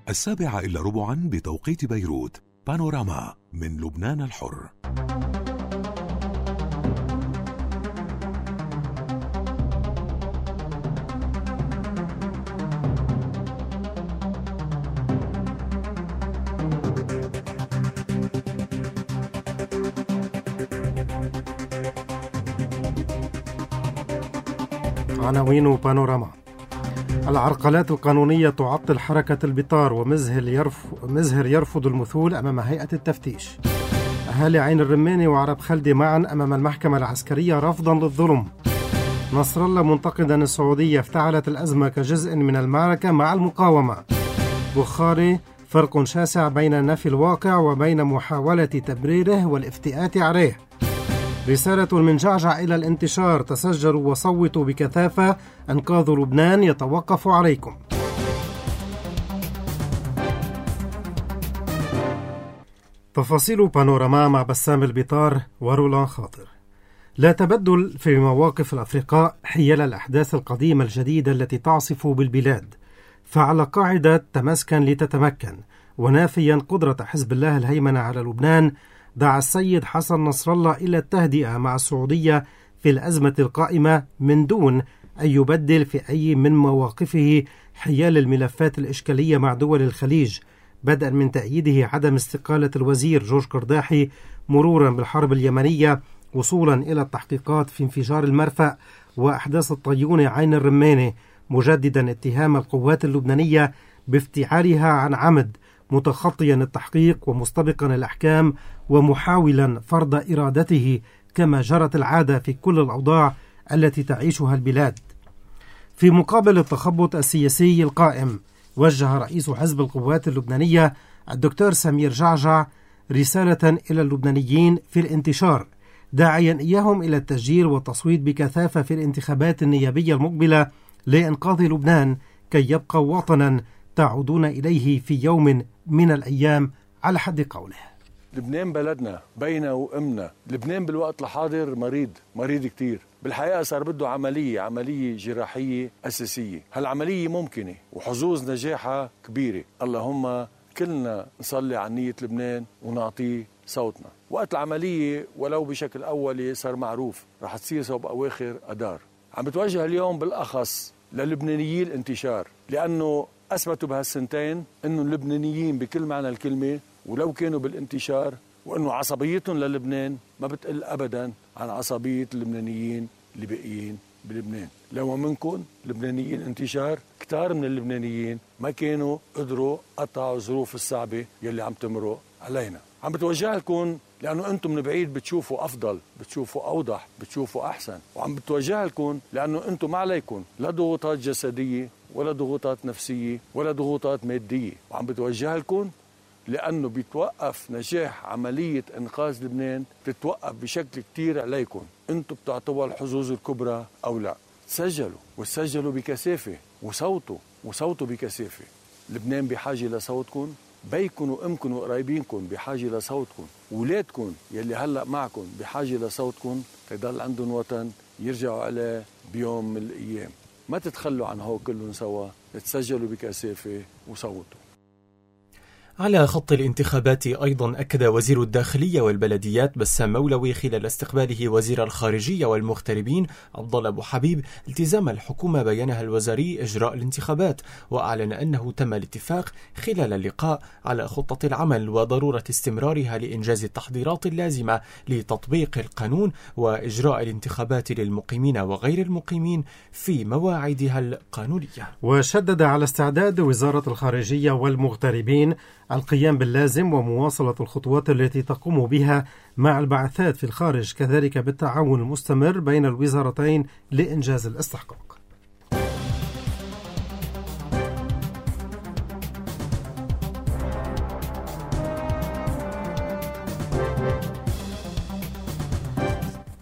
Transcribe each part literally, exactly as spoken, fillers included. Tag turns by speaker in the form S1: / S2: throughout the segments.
S1: السابعة إلا ربعا بتوقيت بيروت. بانوراما من لبنان الحر.
S2: عناوين بانوراما. العرقلات القانونية تعطل حركة البطار، ومزهر يرفض, مزهر يرفض المثول أمام هيئة التفتيش. أهالي عين الرماني وعرب خلدي معا أمام المحكمة العسكرية رفضا للظلم. نصر الله منتقدا السعودية افتعلت الأزمة كجزء من المعركة مع المقاومة. بخاري: فرق شاسع بين نفي الواقع وبين محاولة تبريره والافتئات عليه. رسالة من جعجع إلى الانتشار: تسجلوا وصوتوا بكثافة، أنقاذ لبنان يتوقف عليكم. تفاصيل بانوراما مع بسام البطار ورولان خاطر. لا تبدل في مواقف الأفرقاء حيال الأحداث القديمة الجديدة التي تعصف بالبلاد، فعلى قاعدة تمسكن لتتمكن، ونافيا قدرة حزب الله الهيمنة على لبنان، دعا السيد حسن نصر الله إلى التهدئة مع السعودية في الأزمة القائمة من دون أن يبدل في أي من مواقفه حيال الملفات الإشكالية مع دول الخليج، بدءا من تأييده عدم استقالة الوزير جورج قرداحي، مرورا بالحرب اليمنية، وصولا إلى التحقيقات في انفجار المرفأ وأحداث الطيون عين الرماني، مجددا اتهام القوات اللبنانية بافتعالها عن عمد، متخطيا التحقيق ومستبقا الأحكام، ومحاولا فرض إرادته كما جرت العادة في كل الأوضاع التي تعيشها البلاد. في مقابل التخبط السياسي القائم، وجه رئيس حزب القوات اللبنانية الدكتور سمير جعجع رسالة إلى اللبنانيين في الانتشار، داعيا إياهم إلى التسجيل والتصويت بكثافة في الانتخابات النيابية المقبلة لإنقاذ لبنان كي يبقى وطنا تعودون إليه في يوم من الأيام، على حد قوله.
S3: لبنان بلدنا، بينا وأمنا. لبنان بالوقت الحاضر مريض مريض كتير. بالحقيقة صار بده عملية عملية جراحية أساسية. هالعملية ممكنة وحظوظ نجاحها كبيرة. اللهم كلنا نصلي عن نية لبنان ونعطيه صوتنا. وقت العملية ولو بشكل أولي صار معروف رح تصير صوب أواخر أدار. عم بتوجه اليوم بالأخص للبنانيي الانتشار، لأنه أثبتوا بهالسنتين أنه اللبنانيين بكل معنى الكلمة ولو كانوا بالانتشار، وأنه عصبيتهم للبنان ما بتقل أبدا عن عصبية اللبنانيين اللي باقيين بلبنان. لو منكم لبنانيين انتشار، كتار من اللبنانيين ما كانوا قدروا قطعوا الظروف الصعبة يلي عم تمروا علينا. عم بتوجه لكم لأنه أنتم من بعيد بتشوفوا أفضل، بتشوفوا أوضح، بتشوفوا أحسن، وعم بتوجه لكم لأنه أنتم ما عليكم لا ضغوطات جسدية ولا ضغوطات نفسية ولا ضغوطات مادية، وعم بتوجه لكم لأنه بيتوقف نجاح عملية إنقاذ لبنان، بتتوقف بشكل كتير عليكم. أنتم بتعطوها الحظوظ الكبرى أو لا. تسجلوا وتسجلوا بكثافة وصوتوا وصوتوا بكثافة. لبنان بحاجة لصوتكم، بيكم وأمكم وقرايبينكم بحاجة لصوتكم، ولادكم يلي هلأ معكم بحاجة لصوتكم تضل عندهم وطن يرجعوا عليه بيوم من الأيام. ما تتخلوا عن هو كلهم سوا، تسجلوا بكثافة وصوتوا.
S4: على خط الانتخابات أيضا أكد وزير الداخلية والبلديات بسام مولوي خلال استقباله وزير الخارجية والمغتربين عبد الله أبو حبيب التزام الحكومة بيانها الوزاري إجراء الانتخابات، وأعلن أنه تم الاتفاق خلال اللقاء على خطة العمل وضرورة استمرارها لإنجاز التحضيرات اللازمة لتطبيق القانون وإجراء الانتخابات للمقيمين وغير المقيمين في مواعيدها القانونية.
S2: وشدد على استعداد وزارة الخارجية والمغتربين القيام باللازم ومواصلة الخطوات التي تقوم بها مع البعثات في الخارج، كذلك بالتعاون المستمر بين الوزارتين لإنجاز الاستحقاق.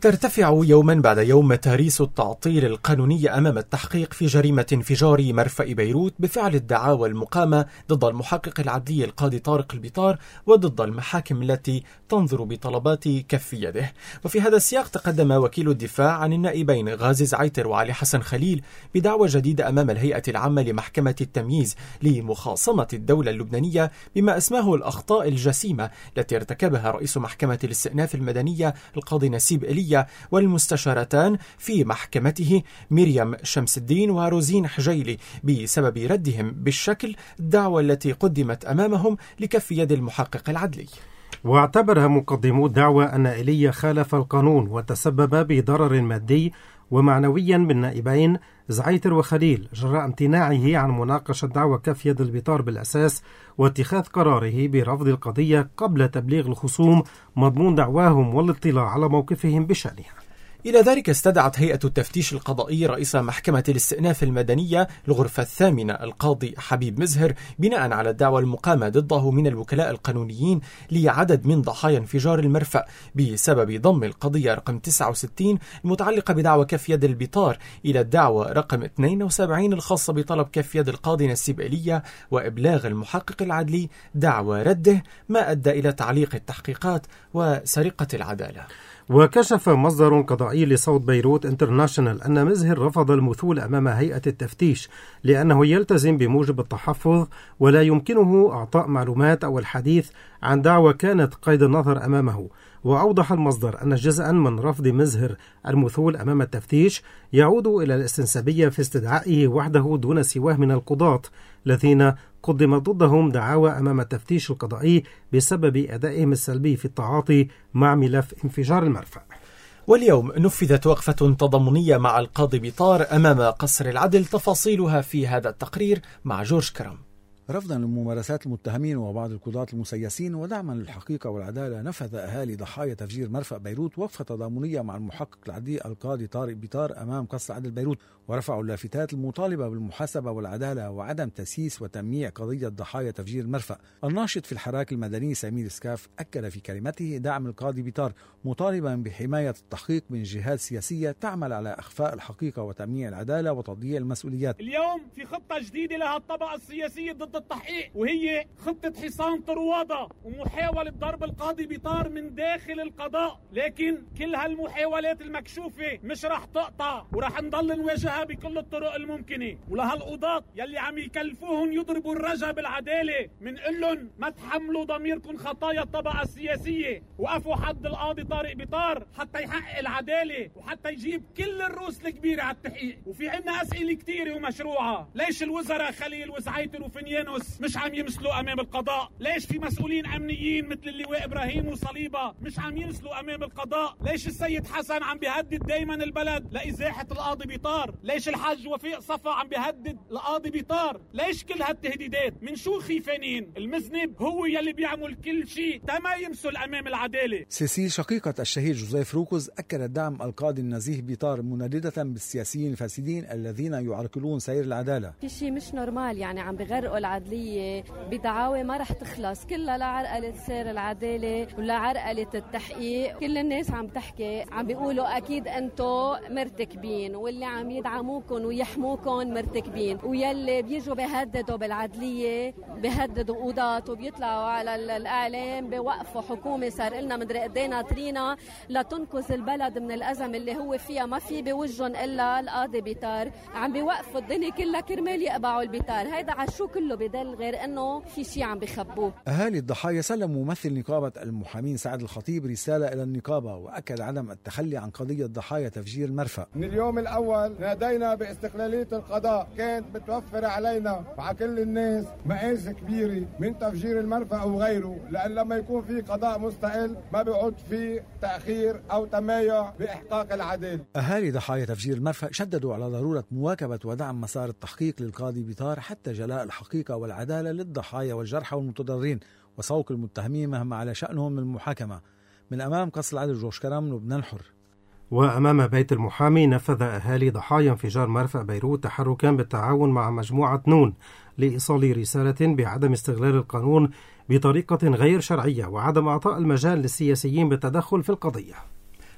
S4: ترتفع يوما بعد يوم متاريس التعطيل القانونية أمام التحقيق في جريمة انفجار مرفأ بيروت بفعل الدعاوى المقامة ضد المحقق العدلي القاضي طارق البيطار وضد المحاكم التي تنظر بطلبات كف يده. وفي هذا السياق تقدم وكيل الدفاع عن النائبين غازي زعيتر وعلي حسن خليل بدعوى جديدة أمام الهيئة العامة لمحكمة التمييز لمخاصمة الدولة اللبنانية بما اسماه الأخطاء الجسيمة التي ارتكبها رئيس محكمة الاستئناف المدنية القاضي نسيب إليا والمستشارتان في محكمته مريم شمس الدين وروزين حجيلي بسبب ردهم بالشكل الدعوى التي قدمت أمامهم لكف يد المحقق العدلي.
S2: واعتبر مقدمو الدعوى أن إيليا خالف القانون وتسبب بضرر مادي ومعنويا بالنائبين زعيتر وخليل جراء امتناعه عن مناقشة دعوى كف يد البيطار بالأساس واتخاذ قراره برفض القضية قبل تبليغ الخصوم مضمون دعواهم والاطلاع على موقفهم بشأنها.
S4: إلى ذلك استدعت هيئة التفتيش القضائي رئيس محكمة الاستئناف المدنية الغرفة الثامنة القاضي حبيب مزهر بناء على الدعوى المقامة ضده من الوكلاء القانونيين لعدد من ضحايا انفجار المرفأ بسبب ضم القضية رقم تسعة وستين المتعلقة بدعوى كف يد البيطار إلى الدعوى رقم اثنين وسبعين الخاصة بطلب كف يد القاضي نسيب إليا وإبلاغ المحقق العدلي دعوى رده، ما أدى إلى تعليق التحقيقات وسرقة العدالة.
S2: وكشف مصدر قضائي لصوت بيروت انترناشونال أن مزهر رفض المثول أمام هيئة التفتيش لأنه يلتزم بموجب التحفظ ولا يمكنه أعطاء معلومات أو الحديث عن دعوى كانت قيد النظر أمامه. وأوضح المصدر أن جزءا من رفض مزهر المثول أمام التفتيش يعود إلى الاستنسابية في استدعائه وحده دون سواه من القضاة الذين قدم ضدهم دعاوى أمام التفتيش القضائي بسبب أدائهم السلبي في التعاطي مع ملف انفجار المرفأ.
S4: واليوم نفذت وقفة تضامنية مع القاضي بيطار أمام قصر العدل، تفاصيلها في هذا التقرير مع جورج كرم.
S5: رفضا لممارسات المتهمين وبعض القضاة المسيسين ودعما للحقيقة والعدالة، نفذ أهالي ضحايا تفجير مرفأ بيروت وقفة تضامنية مع المحقق العدلي القاضي طارق بيطار أمام قصر عدل بيروت، ورفعوا اللافتات المطالبة بالمحاسبة والعدالة وعدم تسييس وتمييع قضية ضحايا تفجير المرفأ. الناشط في الحراك المدني سمير سكاف أكد في كلمته دعم القاضي بيطار، مطالبا بحماية التحقيق من جهات سياسية تعمل على إخفاء الحقيقة وتمييع العدالة وتضييع المسؤوليات.
S6: اليوم في خطة جديدة لها الطبقة السياسية ضد التحقيق، وهي خطة حصان طروادة ومحاولة ضرب القاضي بيطار من داخل القضاء. لكن كل هالمحاولات المكشوفة مش رح تقطع، ورح نضل نواجهها بكل الطرق الممكنة. ولهالقضاة يلي عم يكلفوهم يضربوا الرجا بالعدالة منقول لهم ما تحملوا ضميركم خطايا الطبقة السياسية، وقفوا حد القاضي طارق بيطار حتى يحقق العدالة وحتى يجيب كل الروس الكبيرة على التحقيق. وفي عنا أسئلة كتيرة ومشروعة. ليش الوزراء خليل وزعيتر وفنيانوس مش عم يمثلوا أمام القضاء؟ ليش في مسؤولين أمنيين مثل اللواء إبراهيم وصليبة مش عم يمثلوا أمام القضاء؟ ليش السيد حسن عم بيهدد دايما البلد لإزاحة القاضي بيطار؟ ليش الحاج وفيق صفا عم بيهدد القاضي بيطار؟ ليش كل هالتهديدات؟ من شو خيفانين؟ المذنب هو يلي بيعمل كل شيء تما يمثل أمام العدالة.
S5: سيسي شقيقة الشهيد جوزيف روكوز أكدت دعم القاضي النزيه بيطار، منددة بالسياسيين الفاسدين الذين يعرقلون سير العدالة.
S7: في شيء مش نورمال، يعني عم بغرقوا العدلية بدعاوى ما رح تخلص، كلها لعرقلة سير العدالة ولا عرقلة التحقيق. كل الناس عم تحكي، عم بيقولوا أكيد أنتو مرتكبين، واللي عم يدعموكم ويحموكم مرتكبين، ويلي بيجوا بيهددوا بالعدلية بيهددوا قضاة وبيطلعوا على الإعلام بوقفوا حكومة صار لنا مدري قديه ناطرينا لتنقذ البلد من الأزمة اللي هو فيها، ما في بوجهن إلا القاضي بيطار. عم بيوقفوا الدنيا كلها كرمال يقبعوا البيطار. هيدا عشو كله بدل غير انه في شيء عم بخبوه.
S5: اهالي الضحايا سلموا ممثل نقابه المحامين سعد الخطيب رساله الى النقابه، واكد عدم التخلي عن قضيه ضحايا تفجير المرفأ.
S8: من اليوم الاول نادينا باستقلاليه القضاء، كانت بتوفر علينا وعلى كل الناس مقاس كبيره من تفجير المرفأ او غيره، لان لما يكون في قضاء مستقل ما بيعود في تاخير او تمايع باحقاق العداله.
S5: اهالي ضحايا تفجير المرفأ شددوا على ضروره مواكبه ودعم مسار التحقيق للقاضي بيطار حتى جلاء الحقيقه والعداله للضحايا والجرحى والمتضررين وسوق المتهمين مهما على شأنهم من المحاكمة. من أمام قصر العدل جورج كرم، لبنان الحر.
S2: وأمام بيت المحامي نفذ أهالي ضحايا انفجار مرفأ بيروت تحركا بالتعاون مع مجموعة نون لإيصال رسالة بعدم استغلال القانون بطريقة غير شرعية وعدم إعطاء المجال للسياسيين بالتدخل في القضية.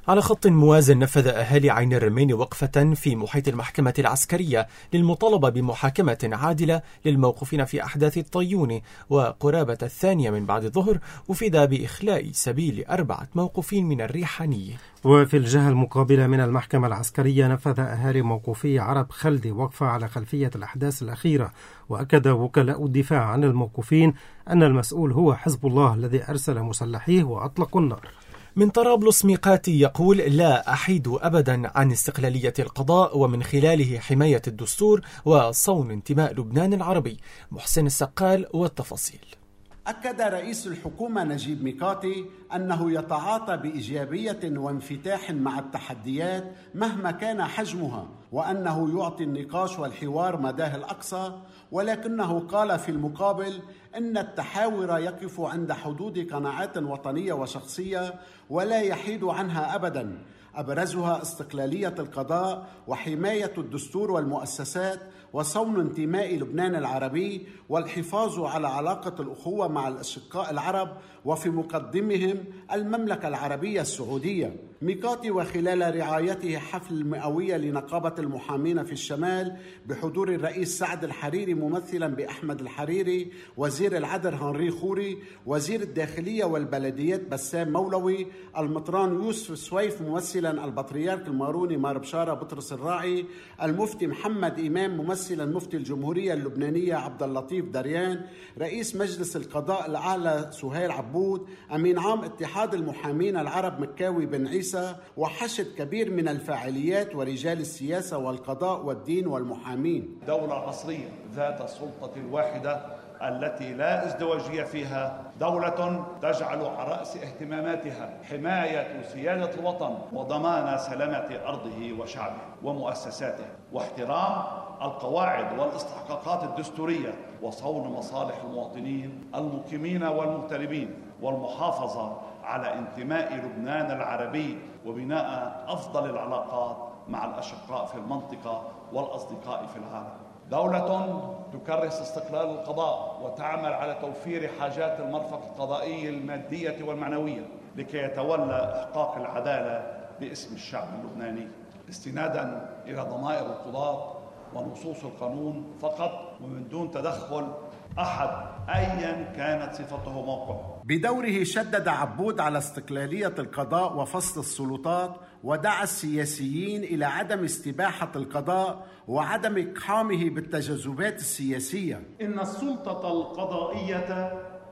S4: على خط موازن نفذ أهالي عين الرمين وقفة في محيط المحكمة العسكرية للمطالبة بمحاكمة عادلة للموقوفين في أحداث الطيون، وقرابة الثانية من بعد الظهر أفيد بإخلاء سبيل أربعة موقوفين من الريحانية.
S2: وفي الجهة المقابلة من المحكمة العسكرية نفذ أهالي موقوفي عرب خلدي وقفة على خلفية الأحداث الأخيرة، وأكد وكلاء الدفاع عن الموقوفين أن المسؤول هو حزب الله الذي أرسل مسلحيه وأطلقوا النار.
S4: من طرابلس ميقاتي يقول: لا أحيد أبدا عن استقلالية القضاء ومن خلاله حماية الدستور وصون انتماء لبنان العربي. محسن السقال والتفاصيل.
S9: أكد رئيس الحكومة نجيب ميقاتي أنه يتعاطى بإيجابية وانفتاح مع التحديات مهما كان حجمها، وأنه يعطي النقاش والحوار مداه الأقصى، ولكنه قال في المقابل إن التحاور يقف عند حدود قناعات وطنية وشخصية ولا يحيد عنها أبداً، أبرزها استقلالية القضاء وحماية الدستور والمؤسسات وصون انتماء لبنان العربي والحفاظ على علاقة الأخوة مع الأشقاء العرب وفي مقدمهم المملكة العربية السعودية. ميقاتي وخلال رعايته حفل المئوية لنقابة المحامين في الشمال بحضور الرئيس سعد الحريري ممثلا بأحمد الحريري، وزير العدل هنري خوري، وزير الداخلية والبلديات بسام مولوي، المطران يوسف سويف ممثلا البطريرك الماروني مار بشارة بطرس الراعي، المفتي محمد إمام ممثلا مفتي الجمهورية اللبنانية عبد اللطيف دريان، رئيس مجلس القضاء الأعلى سهيل عبود، أمين عام اتحاد المحامين العرب مكاوي بن عيسى، وحشد كبير من الفاعليات ورجال السياسة والقضاء والدين والمحامين.
S10: دولة عصرية ذات السلطة الواحدة التي لا ازدواجية فيها، دولة تجعل على رأس اهتماماتها حماية سيادة الوطن وضمان سلامة أرضه وشعبه ومؤسساته، واحترام القواعد والاستحقاقات الدستورية، وصون مصالح المواطنين المقيمين والمغتربين، والمحافظة على انتماء لبنان العربي وبناء أفضل العلاقات مع الأشقاء في المنطقة والأصدقاء في العالم. دولة تكرس استقلال القضاء وتعمل على توفير حاجات المرفق القضائي المادية والمعنوية لكي يتولى إحقاق العدالة باسم الشعب اللبناني، استنادا إلى ضمائر القضاة ونصوص القانون فقط ومن دون تدخل أحد أيا كانت صفته موقعه.
S9: بدوره شدد عبود على استقلالية القضاء وفصل السلطات، ودعا السياسيين إلى عدم استباحة القضاء وعدم إقحامه بالتجاذبات السياسية.
S11: إن السلطة القضائية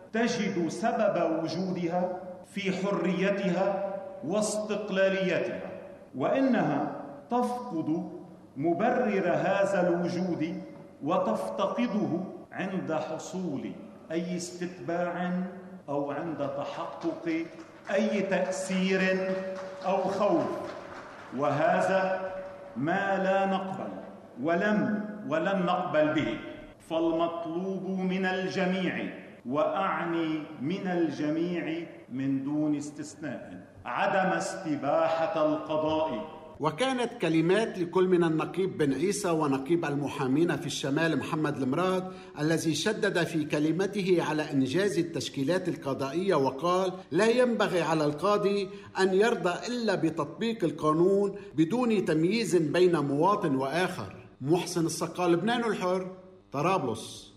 S11: تجد سبب وجودها في حريتها واستقلاليتها، وإنها تفقد مبرر هذا الوجود وتفتقده عند حصول أي استتباع أو عند تحقق أي تأثير أو خوف، وهذا ما لا نقبل ولم ولن نقبل به. فالمطلوب من الجميع، وأعني من الجميع من دون استثناء، عدم استباحة القضاء.
S9: وكانت كلمات لكل من النقيب بن عيسى ونقيب المحامين في الشمال محمد المراد، الذي شدد في كلمته على إنجاز التشكيلات القضائية وقال: لا ينبغي على القاضي أن يرضى إلا بتطبيق القانون بدون تمييز بين مواطن وآخر. محسن السقال، لبنان الحر، طرابلس.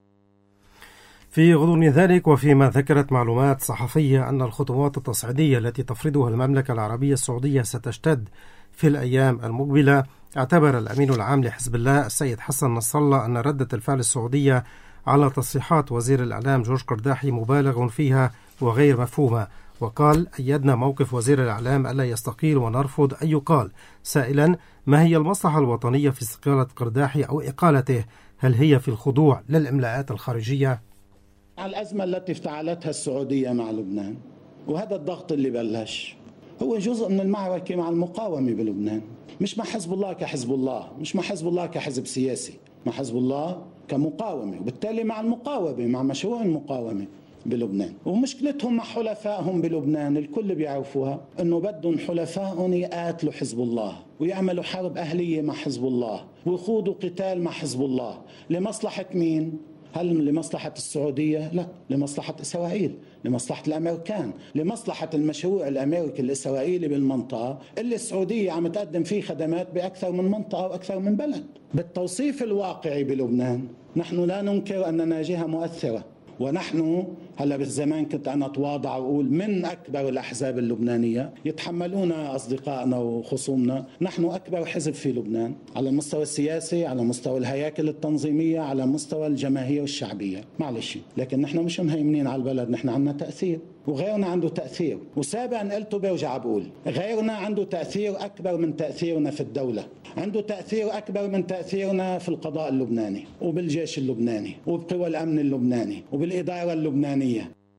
S2: في غضون ذلك، وفيما ذكرت معلومات صحفية أن الخطوات التصعيدية التي تفرضها المملكة العربية السعودية ستشتد في الأيام المقبلة، اعتبر الأمين العام لحزب الله السيد حسن نصر الله أن ردة الفعل السعودية على تصريحات وزير الإعلام جورج قرداحي مبالغ فيها وغير مفهومة، وقال: أيدنا موقف وزير الإعلام ألا يستقيل ونرفض أن يقال، سائلا ما هي المصلحة الوطنية في استقالة قرداحي أو إقالته؟ هل هي في الخضوع للإملاءات الخارجية؟
S12: على الأزمة التي افتعلتها السعودية مع لبنان، وهذا الضغط اللي بلش هو جزء من المعركة مع المقاومة بلبنان، مش مع حزب الله كحزب الله، مش مع حزب الله كحزب سياسي، مع حزب الله كمقاومة، وبالتالي مع المقاومة، مع مشروع المقاومة بلبنان. ومشكلتهم مع حلفائهم بلبنان الكل بيعرفوها، انه بدهم حلفائهم يقاتلوا حزب الله ويعملوا حرب أهلية مع حزب الله ويخوضوا قتال مع حزب الله لمصلحة مين؟ هل لمصلحة السعودية؟ لا، لمصلحة إسرائيل، لمصلحة الأمريكان، لمصلحة المشروع الأمريكي الإسرائيلي بالمنطقة اللي السعودية عم تقدم فيه خدمات بأكثر من منطقة وأكثر من بلد. بالتوصيف الواقعي بلبنان نحن لا ننكر أننا جهة مؤثرة، ونحن هلا بالزمان كنت أنا أتواضع وأقول من أكبر الأحزاب اللبنانية، يتحملونا أصدقائنا وخصومنا، نحن أكبر حزب في لبنان على المستوى السياسي، على مستوى الهياكل التنظيمية، على مستوى الجماهير والشعبية، معلش، لكن نحن مش مهيمنين على البلد، نحن عندنا تأثير وغيرنا عنده تأثير. وسابقا قلت وبرجع بقول غيرنا عنده تأثير أكبر من تأثيرنا في الدولة، عنده تأثير أكبر من تأثيرنا في القضاء اللبناني وبالجيش اللبناني وبقوى الأمن اللبناني وبالإدارة اللبنانية.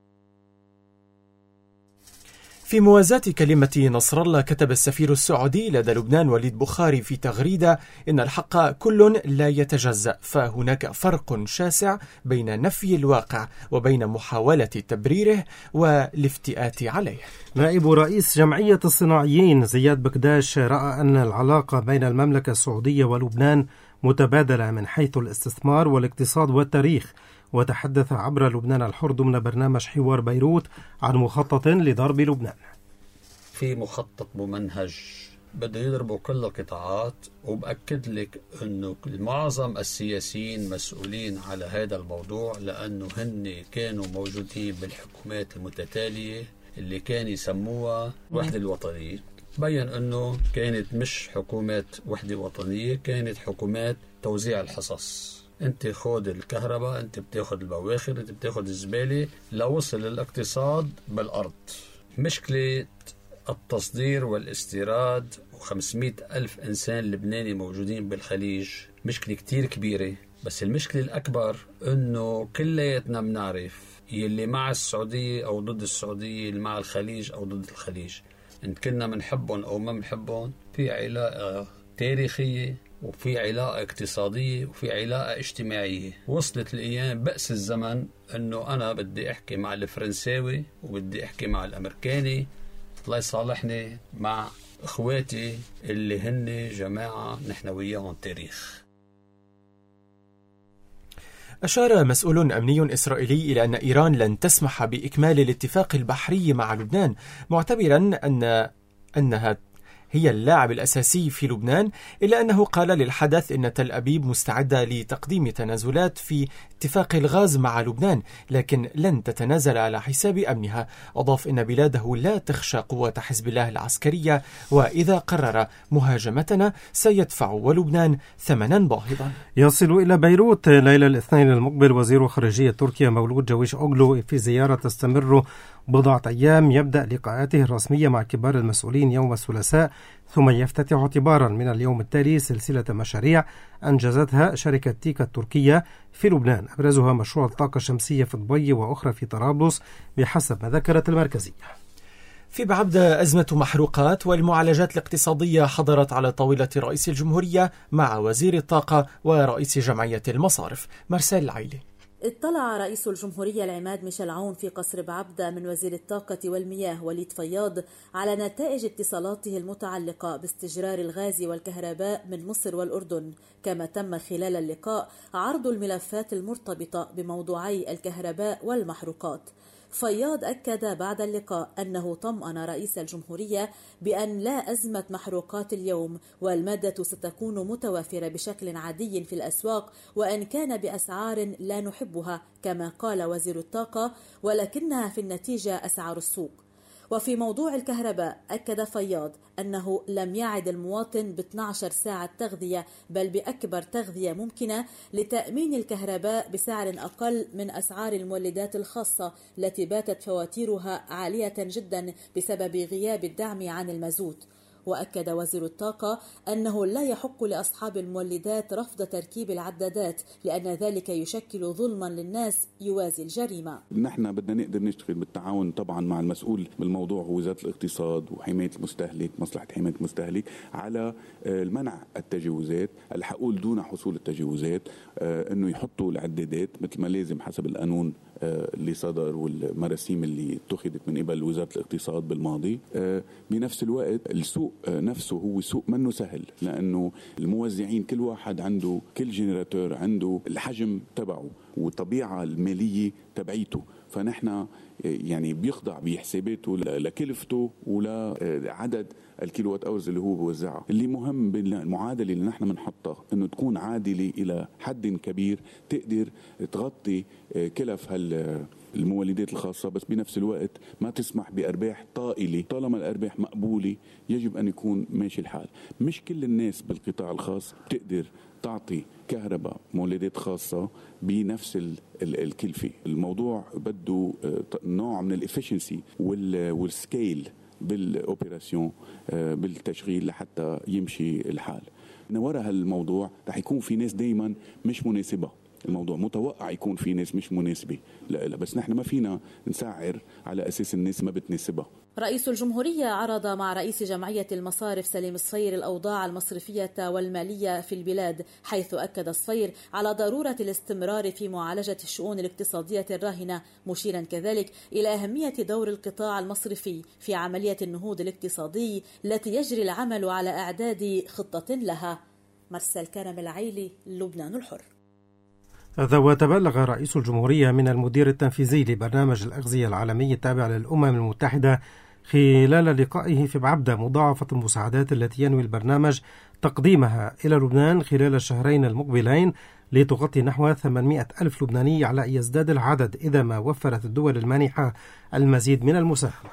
S4: في موازاة كلمة نصر الله، كتب السفير السعودي لدى لبنان وليد بخاري في تغريدة إن الحق كل لا يتجزأ، فهناك فرق شاسع بين نفي الواقع وبين محاولة تبريره والافتئات عليه.
S2: نائب رئيس جمعية الصناعيين زياد بكداش رأى أن العلاقة بين المملكة السعودية ولبنان متبادلة من حيث الاستثمار والاقتصاد والتاريخ، وتحدث عبر لبنان الحر ضمن برنامج حوار بيروت عن مخطط لضرب لبنان.
S13: في مخطط ممنهج بده يضربوا كل القطاعات، وبأكد لك أنه معظم السياسيين مسؤولين على هذا الموضوع، لأنه هن كانوا موجودين بالحكومات المتتالية اللي كان يسموها وحدة الوطنية. بين أنه كانت مش حكومات وحدة وطنية، كانت حكومات توزيع الحصص. انت خود الكهرباء، انت بتاخد البواخر، انت بتاخد الزبالة، لوصل الاقتصاد بالأرض. مشكلة التصدير والاستيراد وخمسمائة ألف إنسان لبناني موجودين بالخليج مشكلة كتير كبيرة، بس المشكلة الأكبر أنه كلياتنا بنعرف يلي مع السعودية أو ضد السعودية، اللي مع الخليج أو ضد الخليج، إن كنا منحبهم أو ما منحبهم، في علاقة تاريخية وفي علاقة اقتصادية وفي علاقة اجتماعية. وصلت الأيام بأس الزمن أنه أنا بدي أحكي مع الفرنساوي وبدي أحكي مع الأمريكاني، الله يصالحني مع إخواتي اللي هن جماعة نحن وياهم تاريخ.
S4: أشار مسؤول أمني إسرائيلي إلى أن إيران لن تسمح بإكمال الاتفاق البحري مع لبنان، معتبرا أن أنها هي اللاعب الأساسي في لبنان، إلا أنه قال للحدث إن تل أبيب مستعدة لتقديم تنازلات في اتفاق الغاز مع لبنان، لكن لن تتنازل على حساب أمنها. أضاف إن بلاده لا تخشى قوات حزب الله العسكرية، وإذا قرر مهاجمتنا سيدفع ولبنان ثمنا باهظا.
S2: يصل إلى بيروت ليلة الاثنين المقبل وزير خارجية تركيا مولود جويش أوغلو في زيارة تستمر بضعة أيام. يبدأ لقاءاته الرسمية مع كبار المسؤولين يوم الثلاثاء، ثم يفتتح اعتبارا من اليوم التالي سلسلة مشاريع أنجزتها شركة تيكا التركية في لبنان، أبرزها مشروع الطاقة الشمسية في دبي وأخرى في طرابلس بحسب ما ذكرت المركزية.
S4: في بعبدة أزمة محروقات والمعالجات الاقتصادية حضرت على طاولة رئيس الجمهورية مع وزير الطاقة ورئيس جمعية المصارف مرسال العيلي.
S14: اطلع رئيس الجمهورية العماد ميشيل عون في قصر بعبدة من وزير الطاقة والمياه وليد فياض على نتائج اتصالاته المتعلقة باستجرار الغاز والكهرباء من مصر والأردن، كما تم خلال اللقاء عرض الملفات المرتبطة بموضوعي الكهرباء والمحروقات. فياض أكد بعد اللقاء أنه طمأن رئيس الجمهورية بأن لا أزمة محروقات اليوم، والمادة ستكون متوافرة بشكل عادي في الأسواق وإن كان بأسعار لا نحبها كما قال وزير الطاقة، ولكنها في النتيجة أسعار السوق. وفي موضوع الكهرباء أكد فياض أنه لم يعد المواطن ب اثنتي عشرة ساعة تغذية، بل بأكبر تغذية ممكنة لتأمين الكهرباء بسعر أقل من أسعار المولدات الخاصة التي باتت فواتيرها عالية جدا بسبب غياب الدعم عن المازوت. وأكد وزير الطاقة أنه لا يحق لأصحاب المولدات رفض تركيب العدادات، لأن ذلك يشكل ظلما للناس يوازي الجريمة.
S15: نحن بدنا نقدر نشتغل بالتعاون طبعا مع المسؤول بالموضوع هو وزارة الاقتصاد وحماية المستهلك، مصلحة حماية المستهلك، على المنع التجاوزات، الحقول دون حصول التجاوزات، أنه يحطوا العدادات مثل ما لازم حسب القانون اللي صدر والمراسيم اللي اتخذت من قبل وزارة الاقتصاد بالماضي. بنفس الوقت السوق نفسه هو سوق منه سهل، لأنه الموزعين كل واحد عنده، كل جنراتور عنده الحجم تبعه والطبيعة المالية تبعيته، فنحن يعني بيخضع بحساباته لكلفته ولعدد الكيلووات أورز اللي هو بوزعها. اللي مهم بالمعادلة اللي نحن بنحطها إنه تكون عادلة إلى حد كبير، تقدر تغطي كلف المولدات الخاصة، بس بنفس الوقت ما تسمح بأرباح طائلة. طالما الأرباح مقبولة يجب أن يكون ماشي الحال. مش كل الناس بالقطاع الخاص بتقدر تعطي كهرباء مولدات خاصة بنفس الكلفة. الموضوع بده نوع من الافشنسي والسكيل بالاوبراسيون بالتشغيل لحتى يمشي الحال. وراء هالموضوع رح يكون في ناس دايما مش مناسبة، الموضوع متوقع يكون في ناس مش مناسبة لا، بس نحن ما فينا نسعر على أساس الناس ما بتناسبها.
S14: رئيس الجمهورية عرض مع رئيس جمعية المصارف سليم الصفير الأوضاع المصرفية والمالية في البلاد، حيث أكد الصفير على ضرورة الاستمرار في معالجة الشؤون الاقتصادية الراهنة، مشيرا كذلك إلى أهمية دور القطاع المصرفي في عملية النهوض الاقتصادي التي يجري العمل على إعداد خطة لها. مرسل كرم العيلي، لبنان الحر.
S2: هذا وتبلغ رئيس الجمهورية من المدير التنفيذي لبرنامج الأغذية العالمي التابع للأمم المتحدة خلال لقائه في بعبدة مضاعفة المساعدات التي ينوي البرنامج تقديمها إلى لبنان خلال الشهرين المقبلين لتغطي نحو ثمانمائة ألف لبناني، على أن يزداد العدد إذا ما وفرت الدول المانحة المزيد من المساهمة.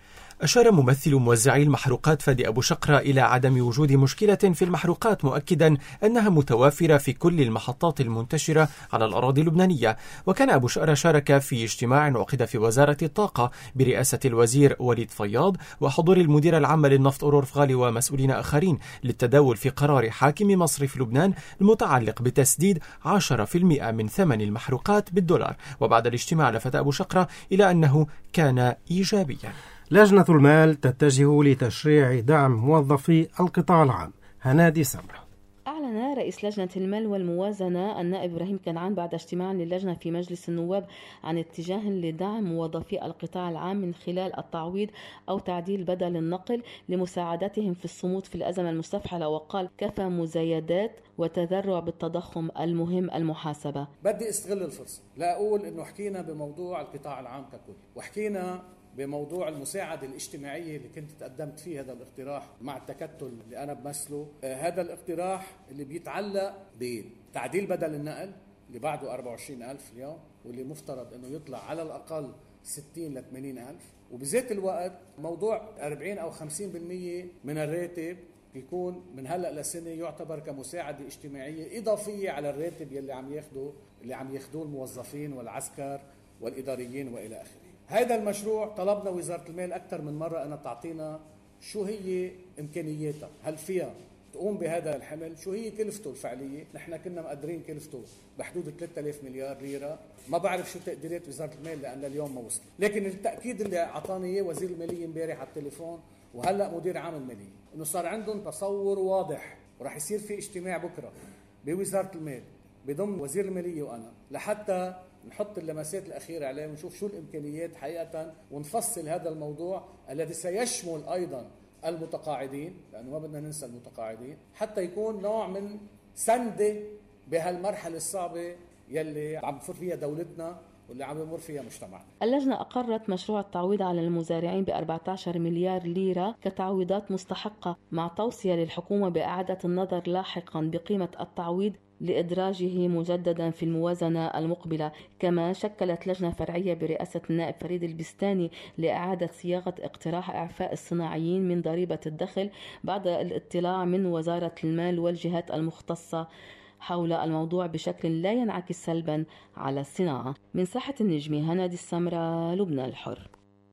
S4: أشار ممثل موزعي المحروقات فادي أبو شقرة إلى عدم وجود مشكلة في المحروقات، مؤكدا أنها متوافرة في كل المحطات المنتشرة على الأراضي اللبنانية. وكان أبو شقرة شارك في اجتماع عقد في وزارة الطاقة برئاسة الوزير وليد فياض وحضور المدير العام للنفط أورور فغالي ومسؤولين آخرين للتداول في قرار حاكم مصرف لبنان المتعلق بتسديد عشرة بالمئة من ثمن المحروقات بالدولار. وبعد الاجتماع لفت أبو شقرة إلى أنه كان إيجابيا.
S2: لجنة المال تتجه لتشريع دعم موظفي القطاع العام. هنادي سمرة.
S16: أعلن رئيس لجنة المال والموازنة النائب إبراهيم كنعان بعد اجتماع للجنة في مجلس النواب عن اتجاه لدعم موظفي القطاع العام من خلال التعويض أو تعديل بدل النقل لمساعدتهم في الصمود في الأزمة المستفحلة، وقال كفى مزايدات وتذرع بالتضخم المهم المحاسبة.
S17: بدي استغل الفرصة لا أقول إنه حكينا بموضوع القطاع العام ككل، وحكينا بموضوع المساعدة الاجتماعية اللي كنت تقدمت فيه هذا الاقتراح مع التكتل اللي أنا بمثله. آه هذا الاقتراح اللي بيتعلق بتعديل بدل النقل اللي بعده أربعة وعشرين ألف اليوم، واللي مفترض أنه يطلع على الأقل ستين لثمانين ألف، وبذات الوقت موضوع أربعين أو خمسين بالمئة من الراتب يكون من هلأ لسنة يعتبر كمساعدة اجتماعية إضافية على الراتب يلي عم ياخدوه اللي عم ياخدوه الموظفين والعسكر والإداريين وإلى آخره. هذا المشروع طلبنا وزارة المال أكثر من مرة أن تعطينا شو هي إمكانياتها، هل فيها تقوم بهذا الحمل، شو هي كلفته الفعلية. نحن كنا مقدرين كلفته بحدود ثلاثة آلاف مليار ليرة، ما بعرف شو تقديرات وزارة المال لأن اليوم ما وصل، لكن التأكيد اللي أعطاني إياه وزير المالية امبارح على التليفون وهلأ مدير عام المالية إنه صار عندهم تصور واضح، وراح يصير في اجتماع بكرة بوزارة المال بضمن وزير المالية وأنا لحتى نحط اللمسات الأخيرة عليه ونشوف شو الإمكانيات حقيقة، ونفصل هذا الموضوع الذي سيشمل أيضا المتقاعدين، لأنه ما بدنا ننسى المتقاعدين، حتى يكون نوع من سندة بهالمرحلة الصعبة يلي عم تفر فيها دولتنا واللي عم يمر فيها مجتمع.
S16: اللجنة أقرت مشروع التعويض على المزارعين ب أربعة عشر مليار ليرة كتعويضات مستحقة، مع توصية للحكومة بإعادة النظر لاحقا بقيمة التعويض لإدراجه مجددا في الموازنة المقبلة. كما شكلت لجنة فرعية برئاسة النائب فريد البستاني لإعادة صياغة اقتراح إعفاء الصناعيين من ضريبة الدخل بعد الاطلاع من وزارة المال والجهات المختصة حول الموضوع بشكل لا ينعكس سلبا على الصناعة. من ساحة النجمة، هنادي السمرة، لبنان الحر.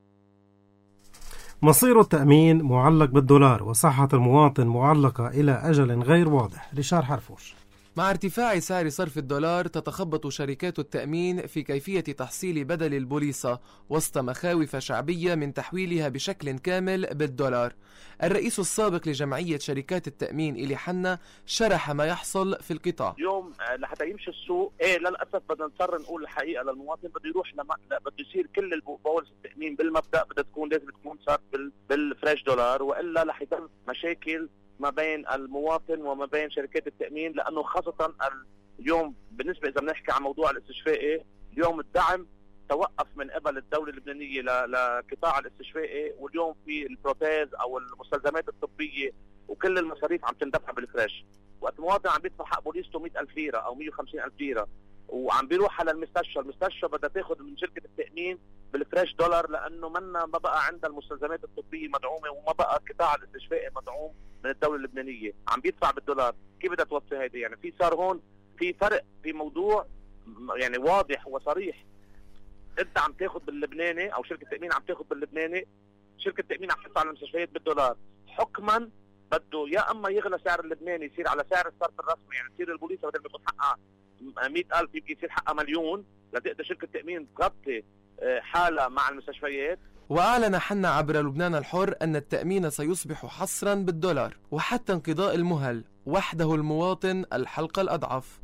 S2: مصير التأمين معلق بالدولار وصحة المواطن معلقة إلى أجل غير واضح. ريشار حرفوش.
S18: مع ارتفاع سعر صرف الدولار تتخبط شركات التأمين في كيفية تحصيل بدل البوليصة وسط مخاوف شعبية من تحويلها بشكل كامل بالدولار. الرئيس السابق لجمعية شركات التأمين إلي حنا شرح ما يحصل في القطاع.
S19: اليوم لحتى يمشي السوق ايه للأسف بدنا نضطر نقول الحقيقة للمواطن بده يروح لما بده يصير كل بوليصة التأمين بالمبدأ بدها تكون لازم تكون صار بالفريش دولار، وإلا رح يضل مشاكل ما بين المواطن وما بين شركات التأمين، لأنه خاصة اليوم بالنسبة إذا بنحكي عن موضوع الاستشفائي اليوم الدعم توقف من قبل الدولة اللبنانية لقطاع الاستشفائي، واليوم في البروتيز أو المستلزمات الطبية وكل المصاريف عم تندفع بالفريش. وقت المواطن عم بيدفع حق بوليسته مئة ألف ليرة أو مئة وخمسين ألف ليرة وعم بيروح على المستشفى، المستشفى بدها تاخذ من شركة التأمين بالفريش دولار، لأنه منا ما بقى عندها المستلزمات الطبية مدعومة وما بقى قطاع الاستشفائي مدعوم من الدولة اللبنانية، عم بيدفع بالدولار. كيف بدها توفي هيدي؟ يعني في صار هون في فرق في موضوع يعني واضح وصريح. انت عم تاخذ باللبناني او شركة التأمين عم تاخذ باللبناني، شركة التأمين عم تدفع للمستشفيات بالدولار. حكما بده يا اما يغلى سعر اللبناني يصير على سعر الصرف الرسمي، يعني تصير البوليصة بدل ما يكون حقها مئة ألف يمكن يصير حقها مليون لتقدر شركة التأمين تغطي حالة مع المستشفيات.
S18: وأعلن حنا عبر لبنان الحر أن التأمين سيصبح حصرا بالدولار، وحتى انقضاء المهل وحده المواطن الحلقة الأضعف.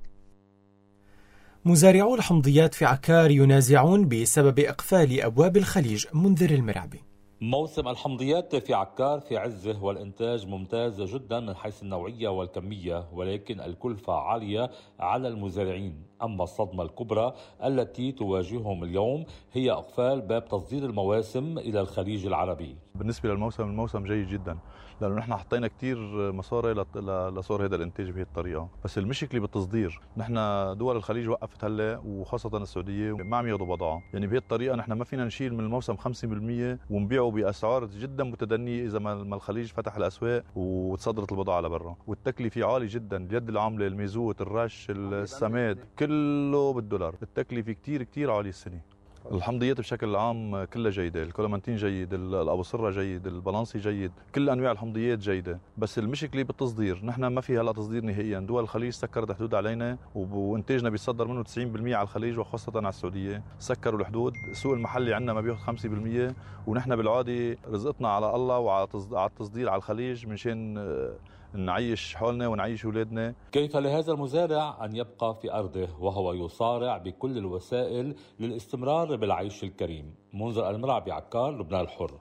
S4: مزارعو الحمضيات في عكار ينازعون بسبب إقفال أبواب الخليج. منذر المرعبي.
S20: موسم الحمضيات في عكار في عزه والإنتاج ممتاز جدا من حيث النوعية والكمية، ولكن الكلفة عالية على المزارعين. أما الصدمة الكبرى التي تواجههم اليوم هي إقفال باب تصدير المواسم إلى الخليج العربي.
S21: بالنسبة للموسم الموسم جيد جدا، لأنه نحن حطينا كتير مصاري لصور هذا الإنتاج بهذه الطريقة، بس المشكلة بالتصدير. نحن دول الخليج وقفت هلا وخاصة السعودية ما عم ياخذوا بضاعة، يعني بهذه الطريقة نحن ما فينا نشيل من الموسم خمسين بالمئة ونبيعه بأسعار جدا متدنية إذا ما الخليج فتح الأسواق وتصدرت البضاعة لبرا، والتكلفة عالية جدا. اليد العاملة، الميزوت، الرش، السماد، كله بالدولار. التكلفة كتير كتير عالية السنة. الحمضيات بشكل عام كلها جيدة، الكولامنتين جيد، الأبو سرة جيد، البلانسي جيد، كل أنواع الحمضيات جيدة، بس المشكلة بالتصدير. نحن ما في هلا تصدير نهائيا. دول الخليج سكرت الحدود علينا وإنتاجنا بيصدر منه تسعين بالمئة على الخليج وخاصة على السعودية. سكروا الحدود، السوق المحلي عندنا ما بياخذ خمسة بالمئة، ونحن بالعادة رزقتنا على الله وعلى التصدير على الخليج منشان نعيش حالنا ونعيش أولادنا.
S20: كيف لهذا المزارع أن يبقى في أرضه وهو يصارع بكل الوسائل للاستمرار بالعيش الكريم؟ منذر المرعبي، عكار، لبنان الحر.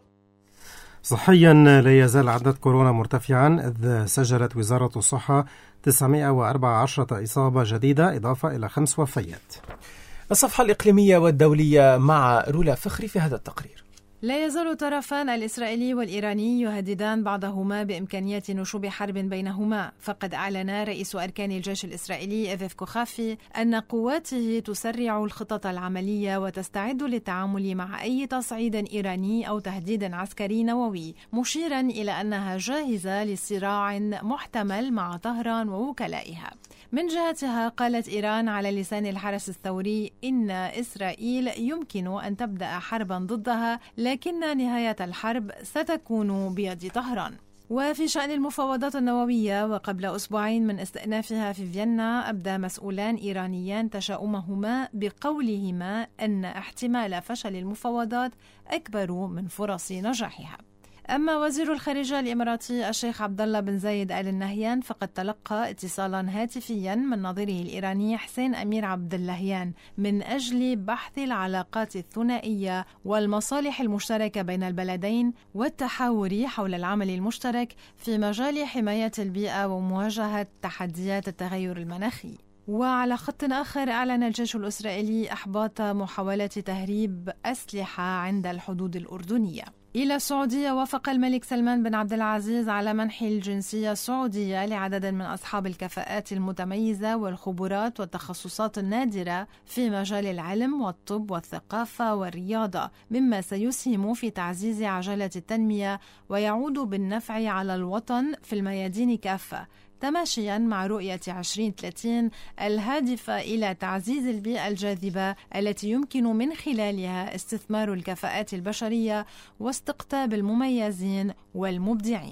S2: صحيا لا يزال عدد كورونا مرتفعا، إذ سجلت وزارة الصحة تسعمئة وأربعة عشر إصابة جديدة إضافة إلى خمس وفيات.
S4: الصفحة الإقليمية والدولية مع رولا فخري في هذا التقرير.
S22: لا يزال الطرفان الإسرائيلي والإيراني يهددان بعضهما بإمكانية نشوب حرب بينهما، فقد أعلن رئيس أركان الجيش الإسرائيلي إيفيف كوخافي أن قواته تسرع الخطط العملية وتستعد للتعامل مع أي تصعيد إيراني أو تهديد عسكري نووي، مشيرا إلى أنها جاهزة لصراع محتمل مع طهران ووكلائها. من جهتها قالت إيران على لسان الحرس الثوري إن إسرائيل يمكن أن تبدأ حربا ضدها، لكن نهاية الحرب ستكون بيد طهران. وفي شأن المفاوضات النووية، وقبل أسبوعين من استئنافها في فيينا، أبدى مسؤولان إيرانيان تشاؤمهما بقولهما أن احتمال فشل المفاوضات أكبر من فرص نجاحها. أما وزير الخارجية الإماراتي الشيخ عبد الله بن زايد آل نهيان فقد تلقى اتصالا هاتفيا من نظيره الإيراني حسين أمير عبد اللهيان من أجل بحث العلاقات الثنائية والمصالح المشتركة بين البلدين والتحاور حول العمل المشترك في مجال حماية البيئة ومواجهة تحديات التغير المناخي. وعلى خط آخر، أعلن الجيش الإسرائيلي إحباط محاولات تهريب أسلحة عند الحدود الأردنية. إلى السعودية، وافق الملك سلمان بن عبد العزيز على منح الجنسية السعودية لعدد من أصحاب الكفاءات المتميزة والخبرات والتخصصات النادرة في مجال العلم والطب والثقافة والرياضة، مما سيسهم في تعزيز عجلة التنمية ويعود بالنفع على الوطن في الميادين كافة، تماشيا مع رؤية عشرين ثلاثين الهادفة إلى تعزيز البيئة الجاذبة التي يمكن من خلالها استثمار الكفاءات البشرية واستقطاب المميزين والمبدعين.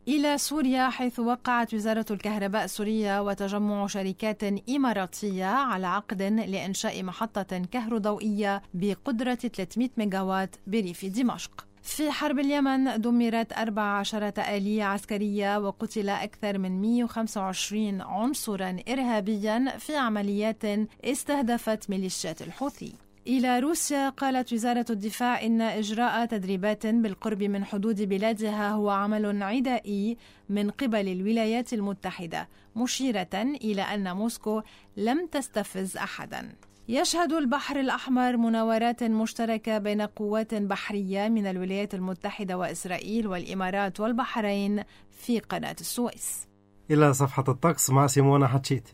S22: إلى سوريا، حيث وقعت وزارة الكهرباء السورية وتجمع شركات إماراتية على عقد لإنشاء محطة كهروضوئية بقدرة ثلاثمئة ميجاوات بريف دمشق. في حرب اليمن دمرت أربع عشرة آلية عسكرية وقتل أكثر من مئة وخمسة وعشرين عنصرا إرهابيا في عمليات استهدفت ميليشيات الحوثي. إلى روسيا، قالت وزارة الدفاع إن إجراء تدريبات بالقرب من حدود بلادها هو عمل عدائي من قبل الولايات المتحدة، مشيرة إلى أن موسكو لم تستفز أحدا. يشهد البحر الأحمر مناورات مشتركة بين قوات بحرية من الولايات المتحدة وإسرائيل والإمارات والبحرين في قناة السويس.
S2: إلى صفحة الطقس مع سيمونا حتشيت.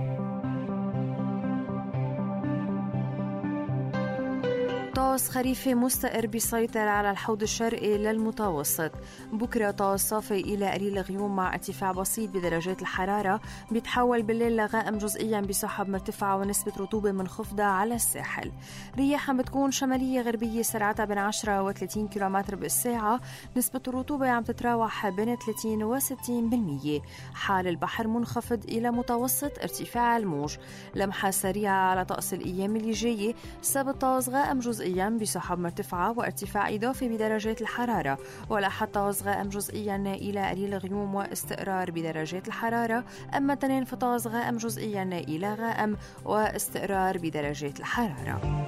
S1: طقس خريفي مستقر بيسيطر على الحوض الشرقي للمتوسط. بكرة طقس صافي إلى قليل غيوم مع ارتفاع بسيط بدرجات الحرارة، بيتحول بالليل لغائم جزئيا بسحب مرتفعة ونسبة رطوبة منخفضة على الساحل. رياح بتكون شمالية غربية سرعتها بين عشرة وثلاثين كيلومتر بالساعة، نسبة الرطوبة عم تتراوح بين ثلاثين وستين بالمية. حال البحر منخفض إلى متوسط ارتفاع الموج. لمحة سريعة على طقس الأيام اللي جاية، سبت طقس غائم جزئيا بسحب مرتفعة وارتفاع إضافي بدرجات الحرارة، ولا حتى غائم جزئيا إلى قليل غيوم واستقرار بدرجات الحرارة. أما تنين فطاز غائم جزئيا إلى غائم واستقرار بدرجات الحرارة.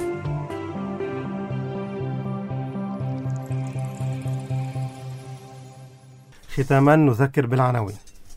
S2: ختاما نذكر بالعناوين.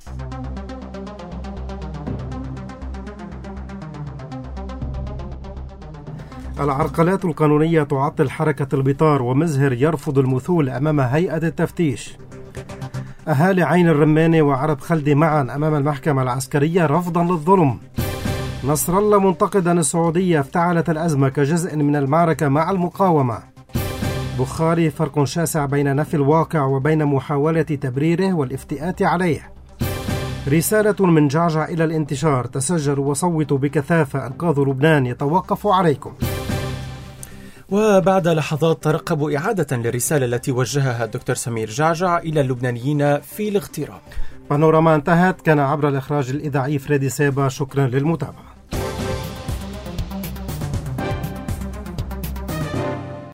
S2: العرقلات القانونية تعطل حركة البطار، ومزهر يرفض المثول أمام هيئة التفتيش. أهالي عين الرمانة وعرب خلدي معا أمام المحكمة العسكرية رفضا للظلم. نصر الله منتقدا السعودية افتعلت الأزمة كجزء من المعركة مع المقاومة. بخاري فرق شاسع بين نفي الواقع وبين محاولة تبريره والافتئات عليه. رسالة من جعجع إلى الانتشار: تسجلوا وصوتوا بكثافة، إنقاذ لبنان يتوقف عليكم.
S4: وبعد لحظات ترقبوا إعادة للرسالة التي وجهها الدكتور سمير جعجع إلى اللبنانيين في الاغتراب.
S2: بانوراما انتهت. كان عبر الإخراج الإذاعي فريدي سيبا. شكرا للمتابعة.